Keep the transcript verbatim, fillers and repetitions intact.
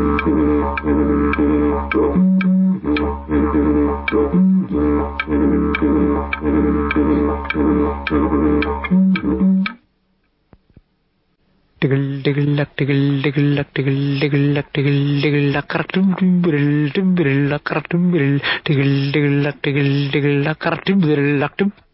Diggle diggle luck diggle diggle luck diggle diggle luck diggle diggle luck cartum dimbril dimbril luck cartum diggle diggle luck diggle diggle luck cartum luck